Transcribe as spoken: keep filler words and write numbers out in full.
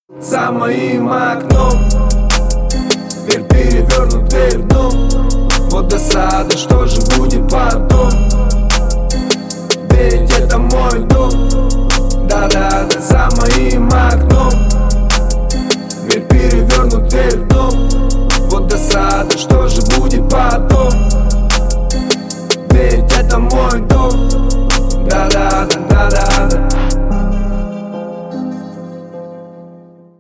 За моим окном мир перевернут вверх дном. Вот досада, что же будет потом?